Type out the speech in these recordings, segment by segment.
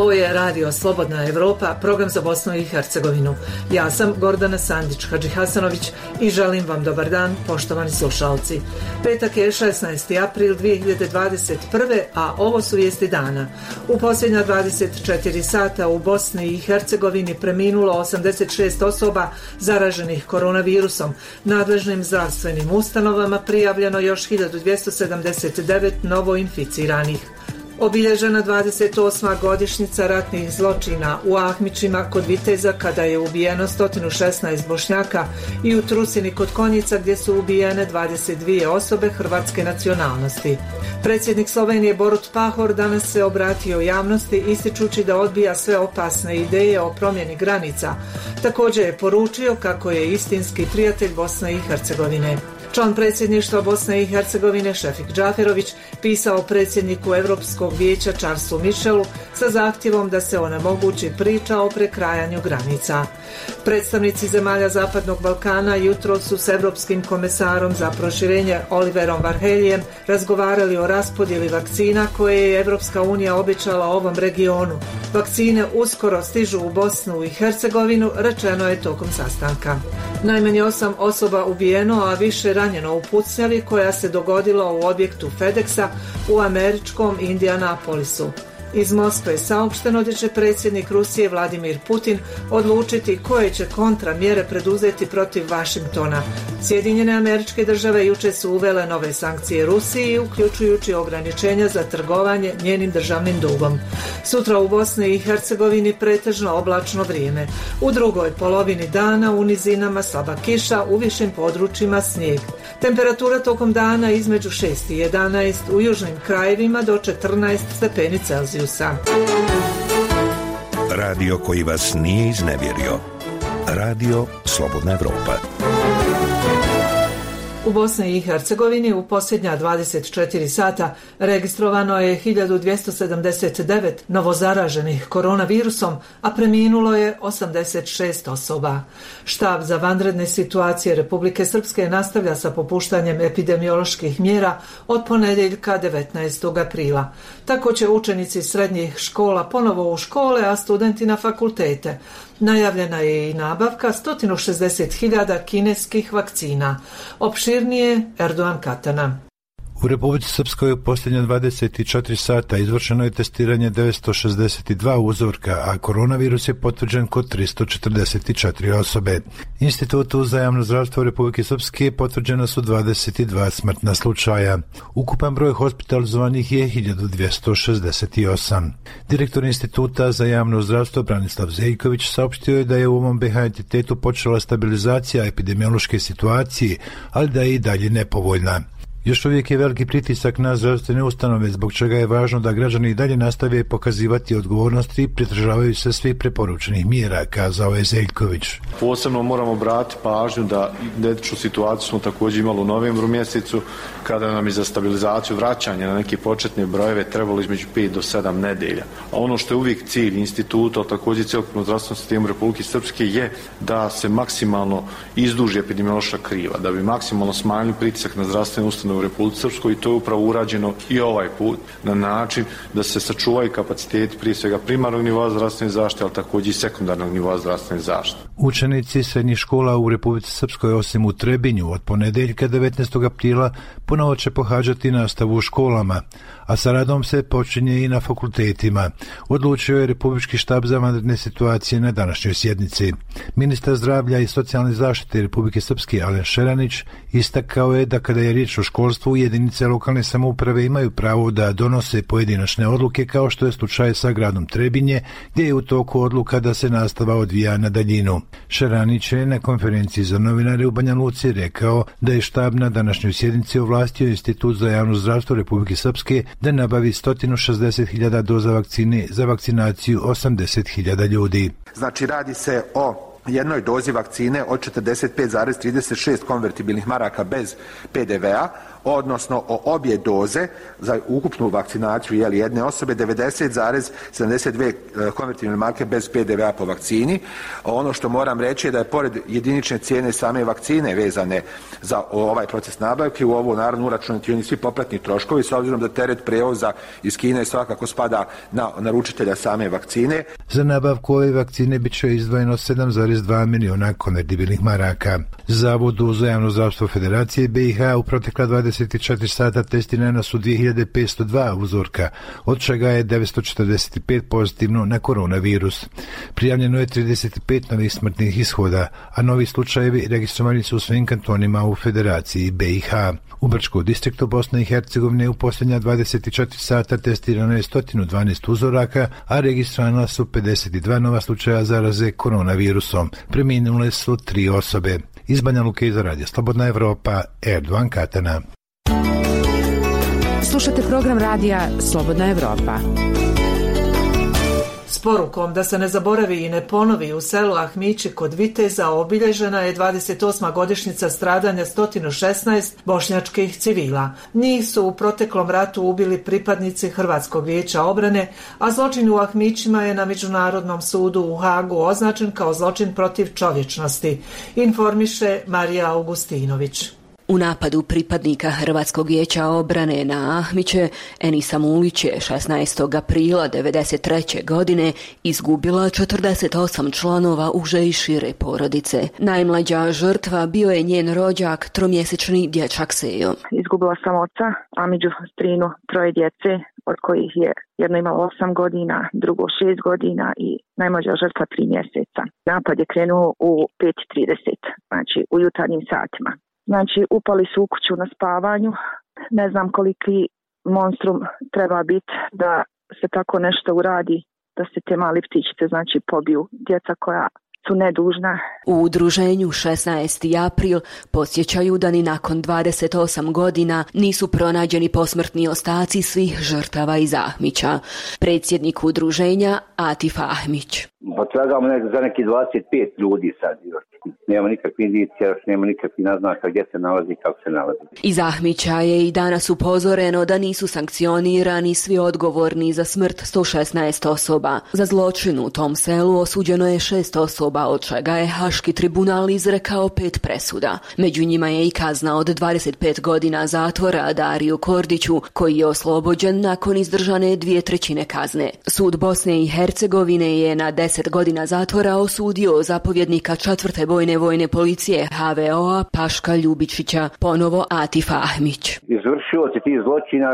Ovo je Radio Slobodna Evropa, program za Bosnu i Hercegovinu. Ja sam Gordana Sandić Hadžihasanović i želim vam dobar dan, poštovani slušalci. Petak je 16. april 2021. a ovo su vijesti dana. U posljednja 24 sata u Bosni i Hercegovini preminulo 86 osoba zaraženih koronavirusom. Nadležnim zdravstvenim ustanovama prijavljeno još 1279 novoinficiranih. Obilježena 28. godišnjica ratnih zločina u Ahmićima kod Viteza kada je ubijeno 116 Bošnjaka i u Trusini kod Konjica gdje su ubijene 22 osobe hrvatske nacionalnosti. Predsjednik Slovenije Borut Pahor danas se obratio javnosti ističući da odbija sve opasne ideje o promjeni granica. Također je poručio kako je istinski prijatelj Bosne i Hercegovine. Član predsjedništva Bosne i Hercegovine Šefik Džaferović pisao predsjedniku Europskog vijeća Charlesu Michelu sa zahtjevom da se onemogući priča o prekrajanju granica. Predstavnici zemalja Zapadnog Balkana jutro su s Europskim komesarom za proširenje Oliverom Varheljem razgovarali o raspodjeli vakcina koje je Europska unija obećala ovom regionu. Vakcine uskoro stižu u Bosnu i Hercegovinu, rečeno je tokom sastanka. Najmanje 8 osoba ubijeno, a više ranjeno u pucnjavi koja se dogodila u objektu FedExa u američkom Indianapolisu. Iz Moskve je saopšteno da će predsjednik Rusije Vladimir Putin odlučiti koje će kontramjere preduzeti protiv Vašingtona. Sjedinjene Američke Države jučer su uvele nove sankcije Rusiji, uključujući ograničenja za trgovanje njenim državnim dugom. Sutra u Bosni i Hercegovini pretežno oblačno vrijeme. U drugoj polovini dana u nizinama slaba kiša, u višim područjima snijeg. Temperatura tokom dana između 6 i 11, u južnim krajevima do 14 stepeni Celzijusa. Radio koji vas nije iznevjerio. Radio Slobodna Evropa. U Bosni i Hercegovini u posljednja 24 sata registrovano je 1279 novozaraženih koronavirusom, a preminulo je 86 osoba. Štab za vanredne situacije Republike Srpske nastavlja sa popuštanjem epidemioloških mjera od ponedjeljka 19. aprila. Tako će učenici srednjih škola ponovo u škole, a studenti na fakultete. Najavljena je i nabavka 160.000 kineskih vakcina. Opširnije Erdogan Katana. U Republici Srpskoj u posljednje 24 sata izvršeno je testiranje 962 uzorka, a koronavirus je potvrđen kod 344 osobe. Institutu za javno zdravstvo Republike Srpske potvrđeno su 22 smrtna slučaja. Ukupan broj hospitalizovanih je 1268. Direktor Instituta za javno zdravstvo Branislav Zeljković saopštio je da je u ovom BiH entitetu počela stabilizacija epidemiološke situacije, ali da je i dalje nepovoljna. Još uvijek je veliki pritisak na zdravstvene ustanove, zbog čega je važno da građani i dalje nastave pokazivati odgovornosti i pridržavaju se svih preporučenih mjera, kazao je Zeljković. Posebno moramo obratiti pažnju da identičnu situaciju smo također imali u novembru mjesecu, kada nam je za stabilizaciju vraćanja na neke početne brojeve trebalo između 5 do 7 nedelja. A ono što je uvijek cilj instituta, a također cjelokupnog zdravstvenog sistema Republike Srpske je da se maksimalno izduži epidemiološka kriva, da bi maksimalno smanjili pritisak na zdravstvene ustanove u Republici Srpskoj, i to je upravo urađeno i ovaj put na način da se sačuvaju kapaciteti prije svega primarnog nivoa zdravstvene zaštite, ali također i sekundarnog nivoa zdravstvene zaštite. Učenici srednjih škola u Republici Srpskoj osim u Trebinju od ponedjeljka 19. aprila ponovo će pohađati nastavu u školama, a sa radom se počinje i na fakultetima, odlučio je Republički štab za vanredne situacije na današnjoj sjednici. Ministar zdravlja i socijalne zaštite Republike Srpske Alen Šeranić istakao je da kada je riječ o školstvu, jedinice lokalne samouprave imaju pravo da donose pojedinačne odluke, kao što je slučaj sa gradom Trebinje, gdje je u toku odluka da se nastava odvija na daljinu. Šeranić je na konferenciji za novinare u Banja Luci rekao da je štab na današnjoj sjednici ovlastio Institut za javno zdravstvo Republike Srpske da nabavi 160.000 doza vakcine za vakcinaciju 80.000 ljudi. Znači radi se o jednoj dozi vakcine od 45,36 konvertibilnih maraka bez PDV-a, odnosno o obje doze za ukupnu vakcinaciju jedne osobe 90,72 konvertibilne marke bez PDV-a po vakcini. Ono što moram reći je da je pored jedinične cijene same vakcine vezane za ovaj proces nabavke u ovo naravno uračunati oni svi popratni troškovi, s obzirom da teret prijevoza iz Kine svakako spada na naručitelja same vakcine. Za nabavku ove vakcine bit će izdvojeno 7,2 miliona konvertibilnih maraka. Zavodu za javno zdravstvo Federacije BiH u protekla 24 sata testirana su 2502 uzorka, od čega je 945 pozitivno na koronavirus. Prijavljeno je 35 novih smrtnih ishoda, a novi slučajevi registrovani su u svim kantonima u Federaciji BiH. U Brčkom distriktu Bosne i Hercegovine u posljednja 24 sata testirano je 112 uzoraka, a registrovana su 52 nova slučaja zaraze koronavirusom. Preminule su 3 osobe. Iz Banja Luke za Radio Slobodna Evropa, Erdovan Katana. Slušate program radija Slobodna Evropa. S porukom da se ne zaboravi i ne ponovi u selu Ahmići kod Viteza obilježena je 28. godišnjica stradanja 116 bošnjačkih civila. Njih su u proteklom ratu ubili pripadnici Hrvatskog vijeća obrane, a zločin u Ahmićima je na Međunarodnom sudu u Hagu označen kao zločin protiv čovječnosti, informiše Marija Augustinović. U napadu pripadnika Hrvatskog vijeća obrane na Ahmiće, Enisa Mulić je 16. aprila 1993. godine izgubila 48 članova uže i šire porodice. Najmlađa žrtva bio je njen rođak, tromjesečni dječak Sejo. Izgubila sam oca, a među strinu 3 djece, od kojih je jedno imalo 8 godina, drugo 6 godina i najmlađa žrtva 3 mjeseca. Napad je krenuo u 5:30, znači u jutarnjim satima. Znači, upali su u kuću na spavanju. Ne znam koliki monstrum treba biti da se tako nešto uradi, da se te mali ptičice, znači, pobiju. Djeca koja su nedužna. U udruženju 16. april podsjećaju da ni nakon 28 godina nisu pronađeni posmrtni ostaci svih žrtava iz Ahmića. Predsjednik udruženja Atif Ahmić. Potragamo za neki 25 ljudi sad još. Nema nikakvih indicija, još nema nikakvih naznaka gdje se nalazi i kako se nalazi. Iz Ahmića je i danas upozoreno da nisu sankcionirani svi odgovorni za smrt 116 osoba. Za zločin u tom selu osuđeno je 6 osoba, od čega je Haški tribunal izrekao 5 presuda. Među njima je i kazna od 25 godina zatvora Dariju Kordiću, koji je oslobođen nakon izdržane 2/3 kazne. Sud Bosne i Hercegovine je na 10 godina zatvora osudio zapovjednika 4. vojne policije HVO-a Paška Ljubičića, ponovo Atif Ahmić. Izvršioci tih zločina,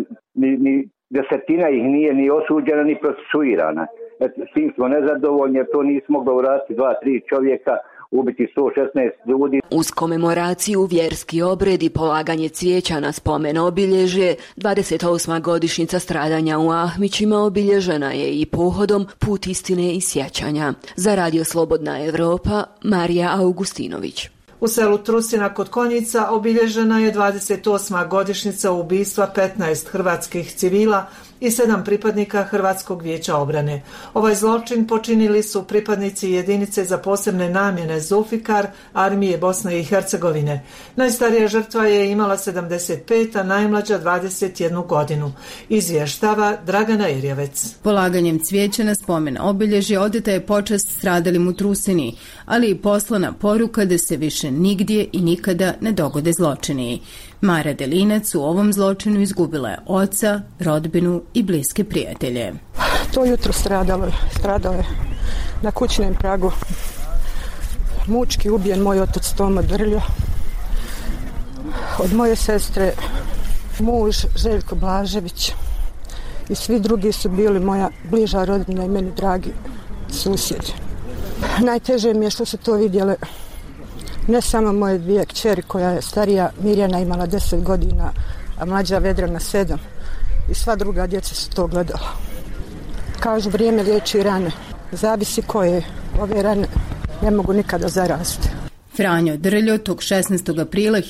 ni desetina ih nije ni osuđena ni procesuirana. S tim smo nezadovoljni jer to nismo mogli uraditi 2-3 čovjeka, ubiti 116 ljudi. Uz komemoraciju, vjerski obred i polaganje cvijeća na spomen obilježje, 28. godišnjica stradanja u Ahmićima obilježena je i pohodom Put istine i sjećanja. Za Radio Slobodna Evropa, Marija Augustinović. U selu Trusina kod Konjica obilježena je 28. godišnjica ubistva 15 hrvatskih civila i 7 pripadnika Hrvatskog vijeća obrane. Ovaj zločin počinili su pripadnici jedinice za posebne namjene Zulfikar armije Bosne i Hercegovine. Najstarija žrtva je imala 75, a najmlađa 21 godinu. Izvještava Dragana Irjevec. Polaganjem cvijeća na spomen obilježje odeta je počast stradalim u Trusini, ali i poslana poruka da se više nigdje i nikada ne dogode zločini. Mara Delinac u ovom zločinu izgubila je oca, rodbinu i bliske prijatelje. To jutro stradao je na kućnom pragu. Mučki ubijen moj otac Toma Drljo. Od moje sestre muž Željko Blažević i svi drugi su bili moja bliža rodbina i meni dragi susjedi. Najteže mi je što su to vidjele ne samo moje 2 kćeri, koja je starija Mirjana imala 10 godina, a mlađa Vedrana 7. I sva druga djeca su to gledala. Kažu, vrijeme liječi rane. Zavisi koje ove rane ne mogu nikada zarasti. Franjo Drljo tog 16. aprila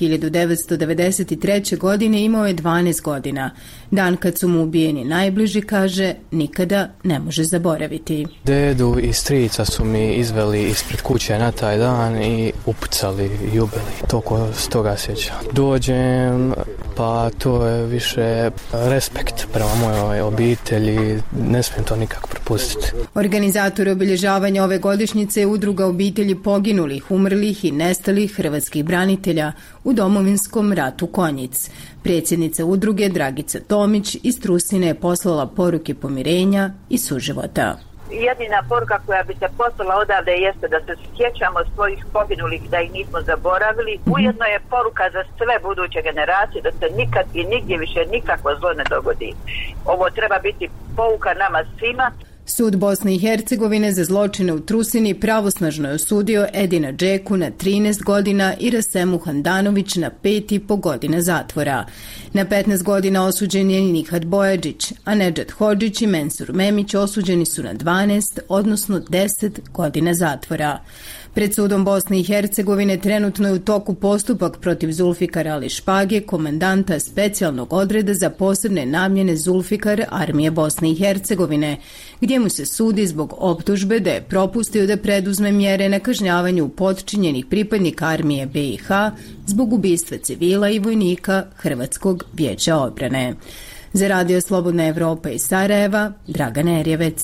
1993. godine imao je 12 godina. Dan kad su mu ubijeni najbliži, kaže, nikada ne može zaboraviti. Dedu i strica su mi izveli ispred kuće na taj dan i upucali i ubili. Toliko s toga sjećam. Dođem, pa to je više respekt prema mojoj obitelji, ne smijem to nikako propustiti. Organizator obilježavanja ove godišnjice je Udruga obitelji poginulih, umrlih i nestalih hrvatskih branitelja u Domovinskom ratu Konjic. Predsjednica udruge Dragica Tomić iz Trusine je poslala poruke pomirenja i suživota. Jedina poruka koja bi se poslala odavde jeste da se sjećamo svojih poginulih, da ih nismo zaboravili. Ujedno je poruka za sve buduće generacije da se nikad i nigdje više nikakvo zlo ne dogodi. Ovo treba biti pouka nama svima. Sud Bosne i Hercegovine za zločine u Trusini pravosnažno je osudio Edina Džeku na 13 godina i Rasemu Handanović na 5,5 godina zatvora. Na 15 godina osuđen je Nihat Bojađić, a Nedžad Hodžić i Mensur Memić osuđeni su na 12, odnosno 10 godina zatvora. Pred sudom Bosne i Hercegovine trenutno je u toku postupak protiv Zulfikara Ali Špage, komandanta specijalnog odreda za posebne namjene Zulfikar armije Bosne i Hercegovine, gdje mu se sudi zbog optužbe da je propustio da preduzme mjere na kažnjavanju potčinjenih pripadnika armije BiH zbog ubistva civila i vojnika Hrvatskog vijeća obrane. Za Radio Slobodna Evropa iz Sarajeva, Dragana Erjevec.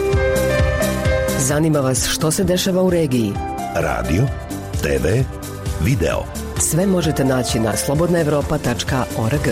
Zanima vas što se dešava u regiji? Radio, TV, video. Sve možete naći na slobodnaevropa.org.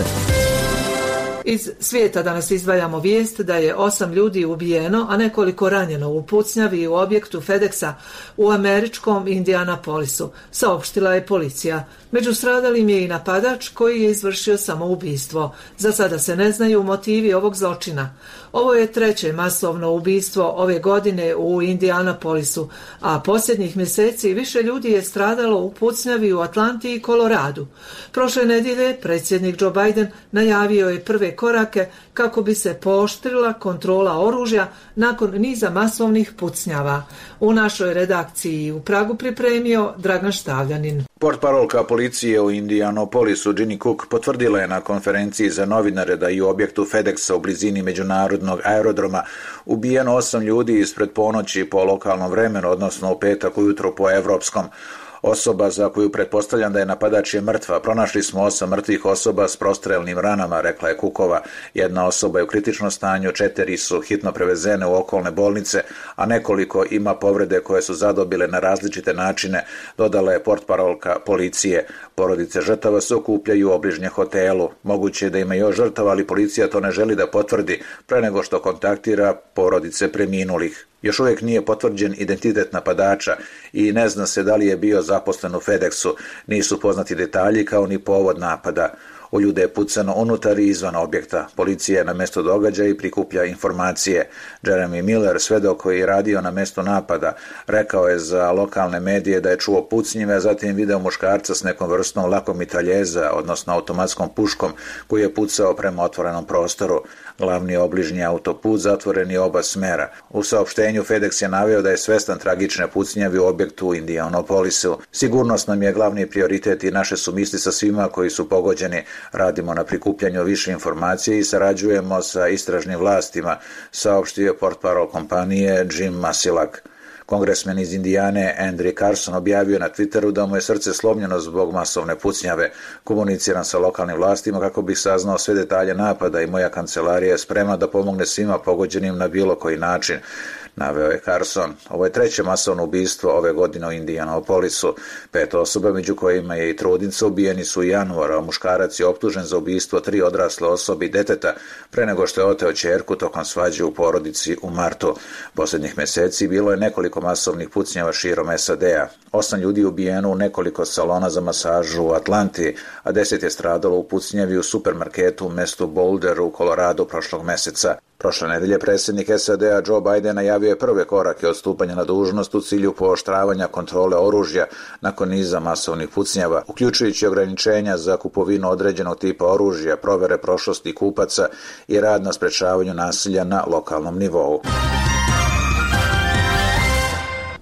Iz svijeta danas izdvajamo vijest da je 8 ljudi ubijeno, a nekoliko ranjeno u pucnjavi u objektu FedExa u američkom Indianapolisu, saopštila je policija. Među stradalim je i napadač koji je izvršio samoubistvo. Za sada se ne znaju motivi ovog zločina. Ovo je treće masovno ubistvo ove godine u Indianapolisu, a posljednjih mjeseci više ljudi je stradalo u pucnjavi u Atlanti i Koloradu. Prošle nedjelje predsjednik Joe Biden najavio je prve korake kako bi se pooštrila kontrola oružja nakon niza masovnih pucnjava. U našoj redakciji u Pragu pripremio Dragan Štavljanin. Portparolka policije u Indianapolisu Ginny Cook potvrdila je na konferenciji za novinare da je u objektu FedExa u blizini međunarodnog aerodroma ubijeno 8 ljudi ispred ponoći po lokalnom vremenu, odnosno u petak ujutro po evropskom. Osoba za koju pretpostavljam da je napadač je mrtva. Pronašli smo 8 mrtvih osoba s prostrelnim ranama, rekla je Cookova. Jedna osoba je u kritičnom stanju, 4 su hitno prevezene u okolne bolnice, a nekoliko ima povrede koje su zadobile na različite načine, dodala je portparolka policije. Porodice žrtava se okupljaju u obližnjem hotelu. Moguće je da ima još žrtava, ali policija to ne želi da potvrdi pre nego što kontaktira porodice preminulih. Još uvijek nije potvrđen identitet napadača i ne zna se da li je bio zaposlen u FedExu. Nisu poznati detalji kao ni povod napada. U ljude je pucano unutar i izvan objekta. Policija je na mjesto događaja i prikuplja informacije. Jeremy Miller, svedok koji je radio na mjestu napada, rekao je za lokalne medije da je čuo pucnjive, a zatim video muškarca s nekom vrstom lakog mitraljeza, odnosno automatskom puškom, koji je pucao prema otvorenom prostoru. Glavni obližnji autoput zatvoren je oba smera. U saopštenju FedEx je naveo da je svestan tragične pucnjave u objektu u Indianapolisu. Sigurnost nam je glavni prioritet i naše su misli sa svima koji su pogođeni. Radimo na prikupljanju više informacije i sarađujemo sa istražnim vlastima, saopštio je portparol kompanije Jim Masilak. Kongresmen iz Indijane Andrew Carson objavio na Twitteru da mu je srce slomljeno zbog masovne pucnjave. Komuniciram sa lokalnim vlastima kako bih saznao sve detalje napada i moja kancelarija je spremna da pomogne svima pogođenim na bilo koji način, naveo je Carson. Ovo je treće masovno ubistvo ove godine u Indianapolisu. 5 osoba, među kojima je i trudnica, ubijeni su u januaru, a muškarac je optužen za ubistvo 3 odrasle osobe i deteta pre nego što je oteo ćerku tokom svađe u porodici u martu. Posljednjih mjeseci bilo je nekoliko masovnih pucnjava širom SAD-a. 8 ljudi ubijeno u nekoliko salona za masažu u Atlanti, a 10 je stradalo u pucnjavi u supermarketu u mjestu Boulder u Koloradu prošlog mjeseca. Prošle nedelje predsjednik SAD-a Joe Biden najavio je prve korake od stupanja na dužnost u cilju pooštravanja kontrole oružja nakon niza masovnih pucnjava, uključujući ograničenja za kupovinu određenog tipa oružja, provere prošlosti kupaca i rad na sprečavanju nasilja na lokalnom nivou.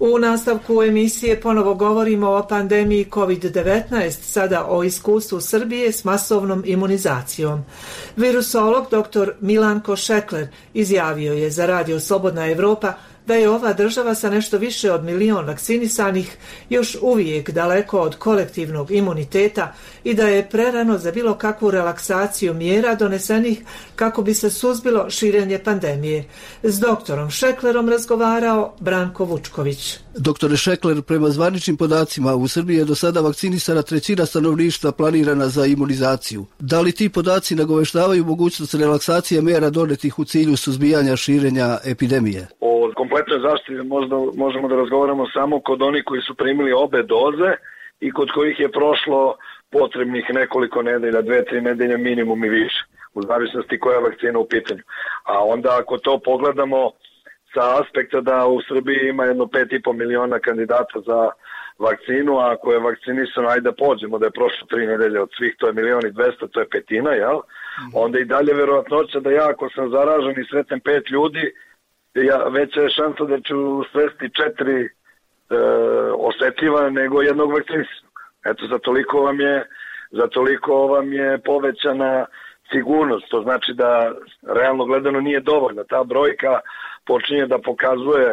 U nastavku emisije ponovo govorimo o pandemiji COVID-19, sada o iskustvu Srbije s masovnom imunizacijom. Virusolog dr. Milanko Šekler izjavio je za Radio Slobodna Evropa da je ova država sa nešto više od 1 milion vakcinisanih još uvijek daleko od kolektivnog imuniteta i da je prerano za bilo kakvu relaksaciju mjera donesenih kako bi se suzbilo širenje pandemije. S doktorom Šeklerom razgovarao Branko Vučković. Doktore Šekler, prema zvaničnim podacima u Srbiji je do sada vakcinisana 1/3 stanovništva planirana za imunizaciju. Da li ti podaci nagoveštavaju mogućnost relaksacije mjera donetih u cilju suzbijanja širenja epidemije? O kompletnoj zaštiti možemo da razgovaramo samo kod onih koji su primili obe doze i kod kojih je prošlo potrebnih nekoliko nedelja, 2-3 nedelja minimum i više, u zavisnosti koja je vakcina u pitanju. A onda ako to pogledamo sa aspekta da u Srbiji ima jedno 5,5 miliona kandidata za vakcinu, a ako je vakcinisano, ajde da pođemo da je prošlo 3 nedelje od svih, to je 1.200.000, to je petina, jel? Onda i dalje verovatnoća da ja ako sam zaražen i sretnem 5 ljudi, veća je šansa da ću sresti 4 osetljiva nego jednog vakcinisanog. Eto, za toliko vam je povećana sigurnost. To znači da realno gledano nije dovoljno. Ta brojka počinje da pokazuje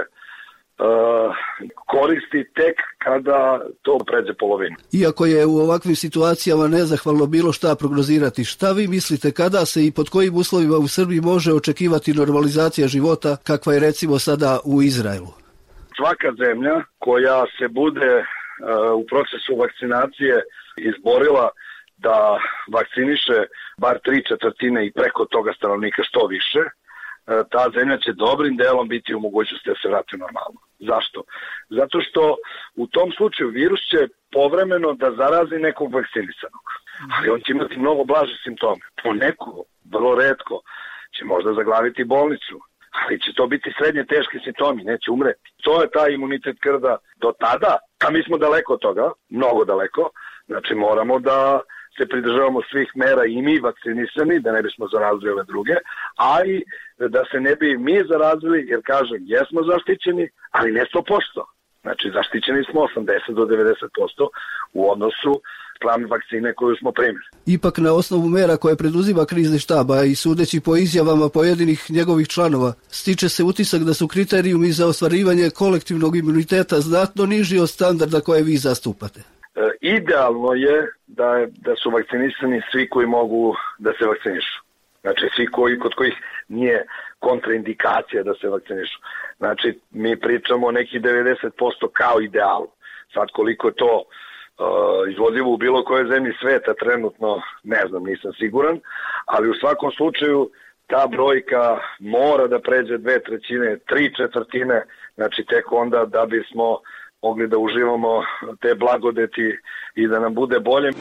koristi tek kada to pređe polovinu. Iako je u ovakvim situacijama nezahvalno bilo šta prognozirati, šta vi mislite kada se i pod kojim uslovima u Srbiji može očekivati normalizacija života kakva je recimo sada u Izraelu? Svaka zemlja koja se bude u procesu vakcinacije izborila da vakciniše bar 3/4 i preko toga stanovnika što više, ta zemlja će dobrim delom biti u mogućnosti da se vrati normalno. Zašto? Zato što u tom slučaju virus će povremeno da zarazi nekog vakcinisanog, ali on će imati mnogo blaže simptome. Poneko, vrlo retko, će možda zaglaviti bolnicu, ali će to biti srednje teški simptomi, neće umreti. To je taj imunitet krda do tada, a mi smo daleko od toga, mnogo daleko, znači moramo da se pridržavamo svih mera i mi vakcinisani, da ne bismo zarazili ove druge, a i da se ne bi mi zarazili, jer kažem, jesmo zaštićeni, ali ne 100%. Znači, zaštićeni smo 80 do 90% u odnosu plan vakcine koju smo primili. Ipak na osnovu mera koje preduzima krizni štab, a i sudeći po izjavama pojedinih njegovih članova, stiče se utisak da su kriterijumi za ostvarivanje kolektivnog imuniteta znatno niži od standarda koje vi zastupate. Idealno je da su vakcinisani svi koji mogu da se vakcinišu. Znači svi kod kojih nije kontraindikacija da se vakcinišu. Znači mi pričamo o nekih 90% kao idealu. Sad koliko je to izvodljivo u bilo kojoj zemlji sveta trenutno, ne znam, nisam siguran, ali u svakom slučaju ta brojka mora da pređe 2/3, 3/4, znači tek onda da bismo mogli da uživamo te blagodeti i da nam bude bolje.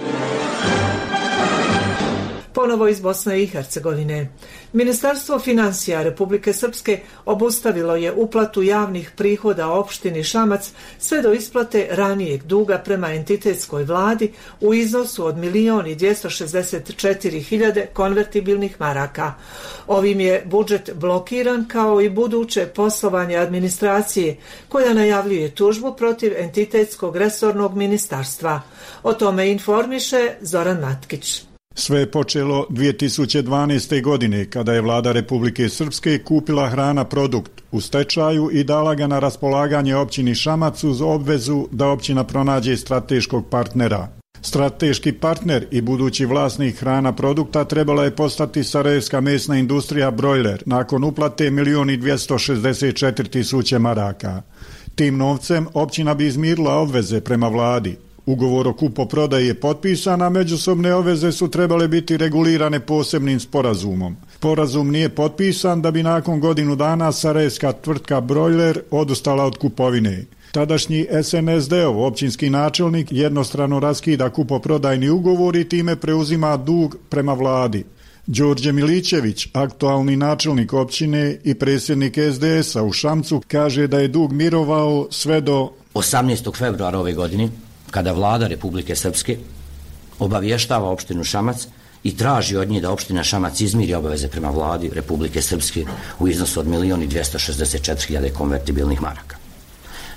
Ponovo iz Bosne i Hercegovine. Ministarstvo financija Republike Srpske obustavilo je uplatu javnih prihoda opštini Šamac sve do isplate ranijeg duga prema entitetskoj vladi u iznosu od 1.264.000 konvertibilnih maraka. Ovim je budžet blokiran kao i buduće poslovanje administracije koja najavljuje tužbu protiv entitetskog resornog ministarstva. O tome informiše Zoran Matkić. Sve je počelo 2012. godine kada je vlada Republike Srpske kupila Hrana Produkt u stečaju i dala ga na raspolaganje općini Šamac uz obvezu da općina pronađe strateškog partnera. Strateški partner i budući vlasnik Hrana Produkta trebala je postati sarajevska mesna industrija Brojler nakon uplate 1.264.000 maraka. Tim novcem općina bi izmirila obveze prema vladi. Ugovor o kupoprodaji je potpisan, a međusobne obveze su trebale biti regulirane posebnim sporazumom. Sporazum nije potpisan da bi nakon godinu dana sarajevska tvrtka Brojler odustala od kupovine. Tadašnji SNSD-ov općinski načelnik jednostrano raskida kupoprodajni ugovor i time preuzima dug prema vladi. Đorđe Milićević, aktualni načelnik općine i predsjednik SDS-a u Šamcu, kaže da je dug mirovao sve do 18. februara ove godine, kada vlada Republike Srpske obavještava opštinu Šamac i traži od nje da opština Šamac izmiri obaveze prema vladi Republike Srpske u iznosu od 1.264.000 konvertibilnih maraka.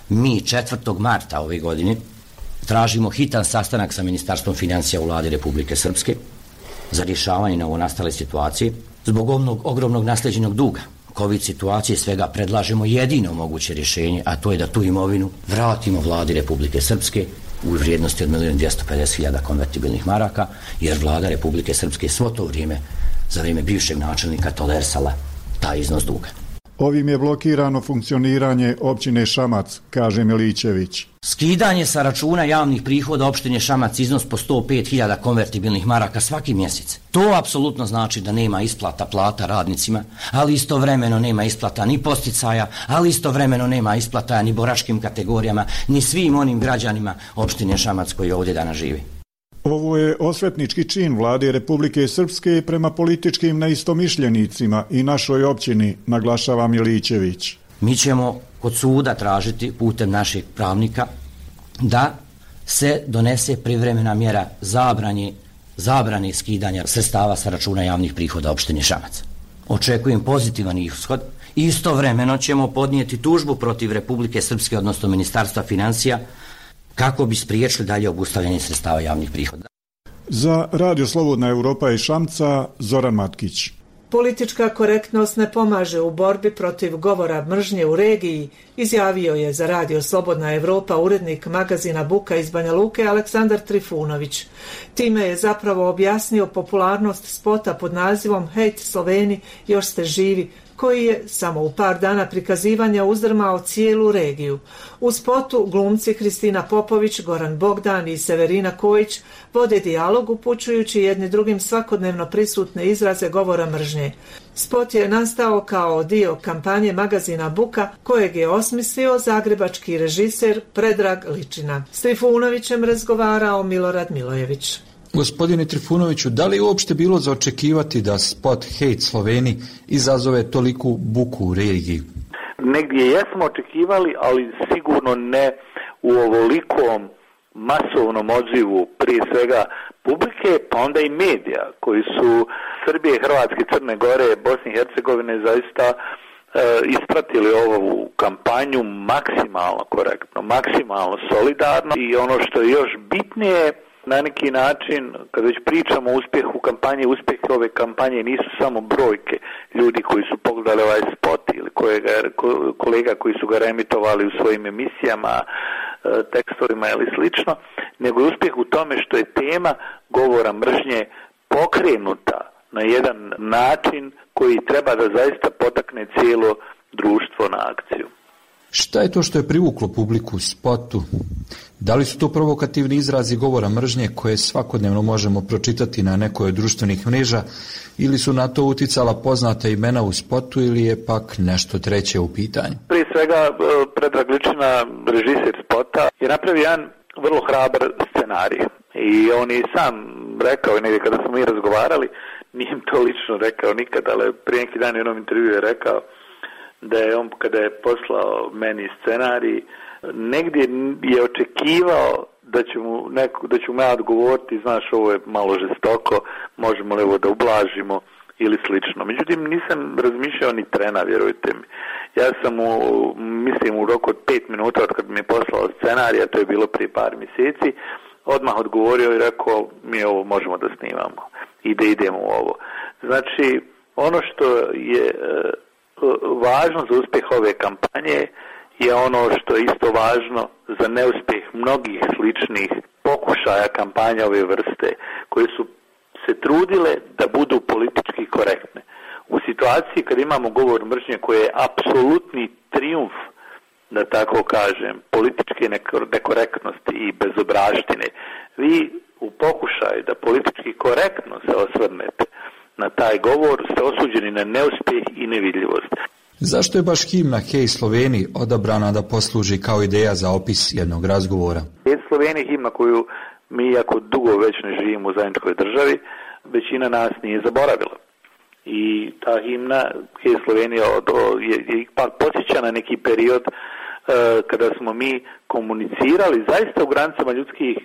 Mi 4. marta ove godine tražimo hitan sastanak sa Ministarstvom financija u vladi Republike Srpske za rješavanje novonastale situacije. Zbog ogromnog naslijeđenog duga, COVID situacije, svega predlažemo jedino moguće rješenje, a to je da tu imovinu vratimo vladi Republike Srpske u vrijednosti od 1.250.000 konvertibilnih maraka, jer vlada Republike Srpske svo to vrijeme, za vrijeme bivšeg načelnika, tolerisala taj iznos duga. Ovim je blokirano funkcioniranje općine Šamac, kaže Milićević. Skidanje sa računa javnih prihoda opštine Šamac iznos po 105.000 konvertibilnih maraka svaki mjesec. To apsolutno znači da nema isplata plata radnicima, ali istovremeno nema isplata ni posticaja, ali istovremeno nema isplata ni boračkim kategorijama, ni svim onim građanima opštine Šamac koji ovdje danas žive. Ovo je osvetnički čin vlade Republike Srpske prema političkim neistomišljenicima i našoj općini, naglašava Milićević. Mi ćemo kod suda tražiti putem našeg pravnika da se donese privremena mjera zabrane skidanja sredstava sa računa javnih prihoda opštine Šamac. Očekujem pozitivan ishod. Istovremeno ćemo podnijeti tužbu protiv Republike Srpske, odnosno Ministarstva financija, kako bi spriječili dalje obustavljanje sredstava javnih prihoda. Za Radio Slobodna Evropa iz Šamca, Zoran Matkić. Politička korektnost ne pomaže u borbi protiv govora mržnje u regiji, izjavio je za Radio Slobodna Evropa urednik magazina Buka iz Banja Luke Aleksandar Trifunović. Time je zapravo objasnio popularnost spota pod nazivom Hej Sloveni, još ste živi, koji je samo u par dana prikazivanja uzdrmao cijelu regiju. U spotu glumci Kristina Popović, Goran Bogdan i Severina Kojić vode dijalog upućujući jedni drugim svakodnevno prisutne izraze govora mržnje. Spot je nastao kao dio kampanje magazina Buka, kojeg je osmislio zagrebački režiser Predrag Ličina. S Trifunovićem razgovarao Milorad Milojević. Gospodine Trifunoviću, da li je uopšte bilo za očekivati da spot Hej Sloveni izazove toliku buku u regiji? Negdje jesmo očekivali, ali sigurno ne u ovolikom masovnom odzivu, prije svega publike, pa onda i medija koji su Srbije, Hrvatske, Crne Gore, Bosne i Hercegovine zaista ispratili ovu kampanju maksimalno korektno, maksimalno solidarno, i ono što je još bitnije, na neki način, kad već pričamo o uspjehu kampanje, uspjeh ove kampanje nisu samo brojke ljudi koji su pogledali ovaj spot ili kolega koji su ga reemitovali u svojim emisijama, tekstovima ili slično, nego je uspjeh u tome što je tema govora mržnje pokrenuta na jedan način koji treba da zaista potakne cijelo društvo na akciju. Šta je to što je privuklo publiku u spotu? Da li su to provokativni izrazi govora mržnje koje svakodnevno možemo pročitati na nekoj od društvenih mreža, ili su na to uticala poznata imena u spotu, ili je pak nešto treće u pitanju? Prije svega, Predrag Ličina, režiser spota, je napravio jedan vrlo hrabar scenarij. I on je sam rekao, negdje kada smo mi razgovarali, nije im to lično rekao nikad, ali prije neki dan u jednom intervju je rekao da je on, kada je poslao meni scenarij, negdje je očekivao da ću mu ja odgovoriti, znaš, ovo je malo žestoko, možemo li ovo da ublažimo ili slično. Međutim, nisam razmišljao ni trena, vjerujte mi. Ja sam u roku od 5 minuta od kad mi je poslao scenarij, a to je bilo prije par mjeseci, odmah odgovorio i rekao, mi ovo možemo da snimamo i da idemo u ovo. Znači, ono što je važno za uspjeh ove kampanje je ono što je isto važno za neuspjeh mnogih sličnih pokušaja kampanja ove vrste, koje su se trudile da budu politički korektne. U situaciji kad imamo govor mržnje koji je apsolutni trijumf, da tako kažem, političke nekorektnosti i bezobraštine, vi u pokušaju da politički korektno se osvrnete na taj govor ste osuđeni na neuspjeh i nevidljivost. Zašto je baš himna Hej Sloveni odabrana da posluži kao ideja za opis jednog razgovora? Hej Sloveni je himna koju mi, jako dugo već ne živimo u zajedničkoj državi, većina nas nije zaboravila. I ta himna Hej Sloveni je podsjeća na neki period kada smo mi komunicirali zaista u granicama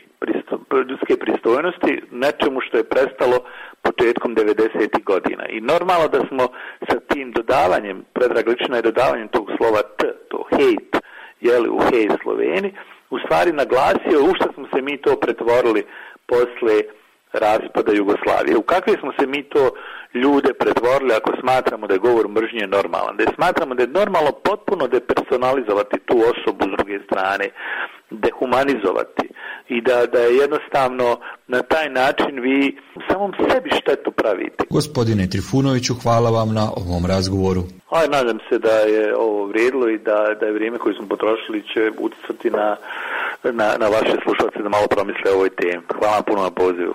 ljudske pristojnosti, nečemu što je prestalo početkom 90. godina. I normalno da smo sa tim dodavanjem, Predrag Ličina je dodavanjem tog slova T, to hate, u Hej Sloveni, u stvari naglasio u što smo se mi to pretvorili posle raspada Jugoslavije. U kakve smo se mi to ljude pretvorili ako smatramo da je govor mržnje normalan, da je smatramo da je normalno potpuno depersonalizovati tu osobu s druge strane, dehumanizovati i da je jednostavno na taj način vi samom sebi štetu pravite. Gospodine Trifunoviću, hvala vam na ovom razgovoru. Nadam se da je ovo vrijedilo i da je vrijeme koje smo potrošili će utjecati na vaše slušalce da malo promisle o ovoj temi. Hvala puno na pozivu.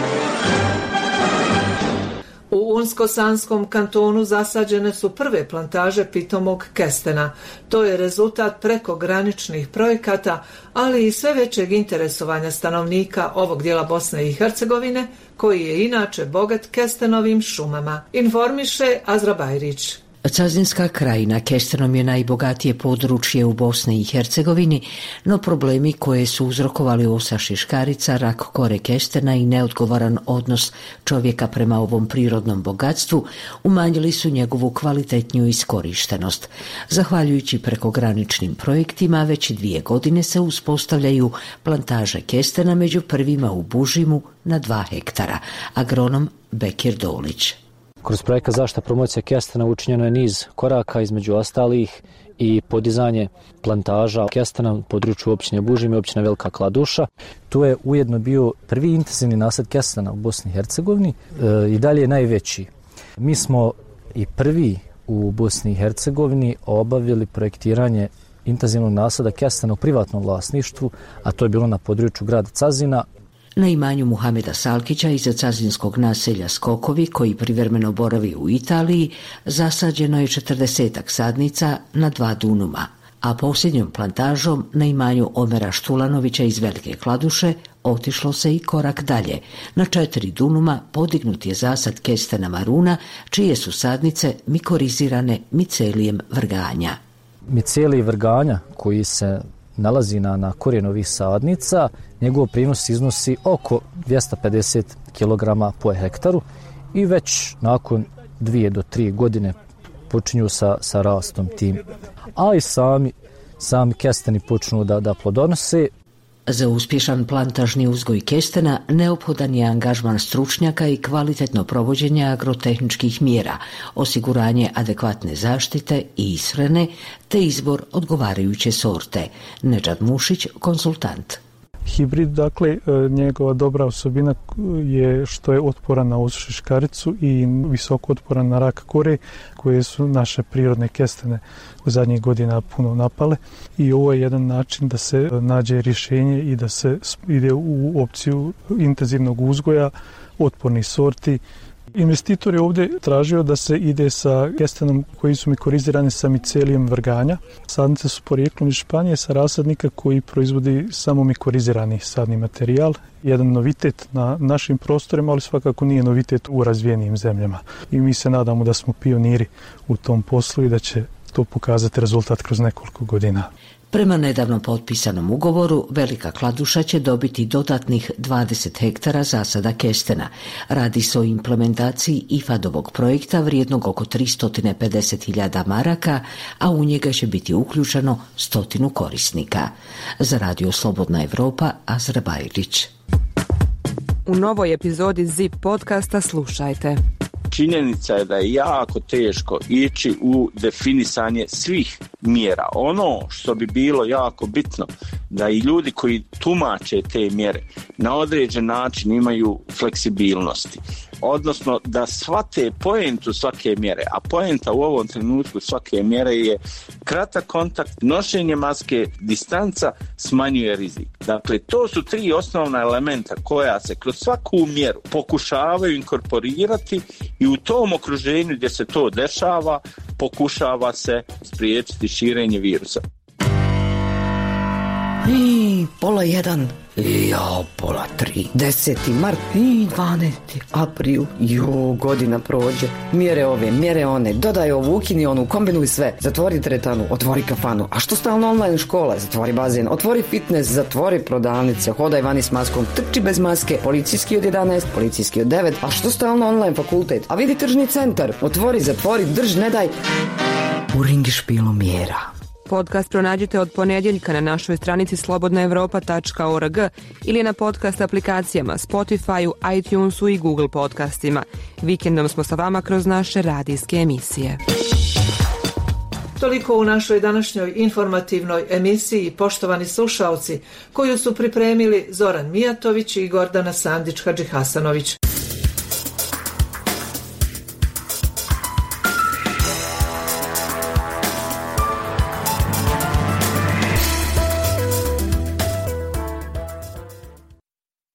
U Unsko-Sanskom kantonu zasađene su prve plantaže pitomog kestena. To je rezultat prekograničnih projekata, ali i sve većeg interesovanja stanovnika ovog dijela Bosne i Hercegovine, koji je inače bogat kestenovim šumama. Informiše Azra Bajrić. Cazinska krajina kestenom je najbogatije područje u Bosni i Hercegovini, no problemi koje su uzrokovali osa šiškarica, rak kore kestena i neodgovoran odnos čovjeka prema ovom prirodnom bogatstvu umanjili su njegovu kvalitetniju iskorištenost. Zahvaljujući prekograničnim projektima, već 2 godine se uspostavljaju plantaže kestena, među prvima u Bužimu na 2 hektara. Agronom Bekir Dolić. Kroz projekat zaštita promocija kestena učinjeno je niz koraka, između ostalih i podizanje plantaža kestena u području općine Bužim i općine Velika Kladuša. Tu je ujedno bio prvi intenzivni nasad kestena u Bosni i Hercegovini i dalje je najveći. Mi smo i prvi u Bosni i Hercegovini obavili projektiranje intenzivnog nasada kestena u privatnom vlasništvu, a to je bilo na području grada Cazina. Na imanju Muhameda Salkića iza cazinskog naselja Skokovi, koji privremeno boravi u Italiji, zasađeno je 40 sadnica na 2 dunuma, a posljednjom plantažom na imanju Omera Štulanovića iz Velike Kladuše otišlo se i korak dalje. Na 4 dunuma podignut je zasad kestena maruna, čije su sadnice mikorizirane micelijem vrganja. Micelij vrganja, koji se nalazi na korijenu ovih sadnica, njegov prinos iznosi oko 250 kg po hektaru i već nakon 2 do 3 godine počinju sa rastom tim. A i sami kesteni počnu da plodonose. Za uspješan plantažni uzgoj kestena neophodan je angažman stručnjaka i kvalitetno provođenje agrotehničkih mjera, osiguranje adekvatne zaštite i ishrane te izbor odgovarajuće sorte. Nedžad Mušić, konsultant. Hibrid, dakle, njegova dobra osobina je što je otporan na osu šiškaricu i visoko otporan na rak kore, koje su naše prirodne kestene u zadnjih godina puno napale. I ovo je jedan način da se nađe rješenje i da se ide u opciju intenzivnog uzgoja otpornih sorti. Investitor je ovdje tražio da se ide sa kestenom koji su mikorizirani sa micelijem vrganja. Sadnice su porijeklom iz Španije sa rasadnika koji proizvodi samo mikorizirani sadni materijal. Jedan novitet na našim prostorima, ali svakako nije novitet u razvijenim zemljama. I mi se nadamo da smo pioniri u tom poslu i da će to pokazati rezultat kroz nekoliko godina. Prema nedavno potpisanom ugovoru, Velika Kladuša će dobiti dodatnih 20 hektara zasada kestena. Radi se o implementaciji IFAD-ovog projekta vrijednog oko 350.000 maraka, a u njega će biti uključeno 100 korisnika. Za Radio Slobodna Evropa, Azra Bajrić. U novoj epizodi ZIP podcasta slušajte. Činjenica je da je jako teško ići u definisanje svih mjera. Ono što bi bilo jako bitno, da i ljudi koji tumače te mjere na određen način imaju fleksibilnosti. Odnosno da shvate poentu svake mjere, a poenta u ovom trenutku svake mjere je kratak kontakt, nošenje maske, distanca smanjuje rizik. Dakle, to su 3 osnovna elementa koja se kroz svaku mjeru pokušavaju inkorporirati i u tom okruženju gdje se to dešava pokušava se spriječiti širenje virusa. I 1:30. Jao, 2:30. 10. mart. I 12. april. Godina prođe. Mjere ove, mjere one. Dodaj ovu, ukini onu, kombinuj sve. Zatvori teretanu, otvori kafanu. A što stalno online škola? Zatvori bazen, otvori fitness, zatvori prodavnice. Hodaj vani s maskom, trči bez maske. Policijski od 11, policijski od 9. A što stalno online fakultet? A vidi tržni centar. Otvori, zatvori, drž, ne daj. U ringišpilu mjera. Podcast pronađite od ponedjeljka na našoj stranici slobodnaevropa.org ili na podcast aplikacijama Spotify, iTunesu i Google podcastima. Vikendom smo sa vama kroz naše radijske emisije. Toliko u našoj današnjoj informativnoj emisiji, poštovani slušalci, koju su pripremili Zoran Mijatović i Gordana Sandić-Hadžihasanović.